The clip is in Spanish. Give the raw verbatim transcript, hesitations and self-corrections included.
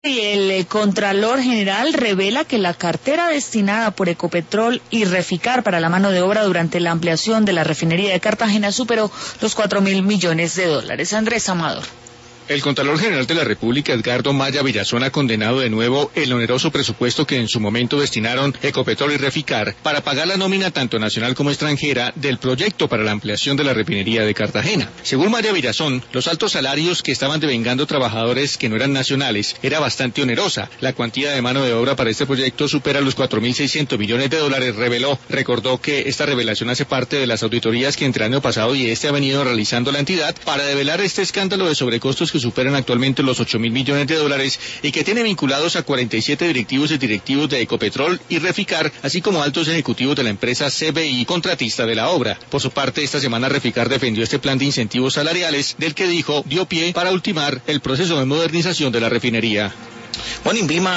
Y el Contralor General revela que la cartera destinada por Ecopetrol y Reficar para la mano de obra durante la ampliación de la refinería de Cartagena superó los cuatro mil millones de dólares. Andrés Amador. El Contralor General de la República, Edgardo Maya Villazón, ha condenado de nuevo el oneroso presupuesto que en su momento destinaron Ecopetrol y Reficar para pagar la nómina tanto nacional como extranjera del proyecto para la ampliación de la refinería de Cartagena. Según Maya Villazón, los altos salarios que estaban devengando trabajadores que no eran nacionales era bastante onerosa. La cuantía de mano de obra para este proyecto supera los cuatro mil seiscientos millones de dólares, reveló. Recordó que esta revelación hace parte de las auditorías que entre el año pasado y este ha venido realizando la entidad para develar este escándalo de sobrecostos que superan actualmente los ocho mil millones de dólares y que tiene vinculados a cuarenta y siete directivos y directivos de Ecopetrol y Reficar, así como altos ejecutivos de la empresa C B I, contratista de la obra. Por su parte, esta semana Reficar defendió este plan de incentivos salariales, del que dijo dio pie para ultimar el proceso de modernización de la refinería. Bueno, Invíma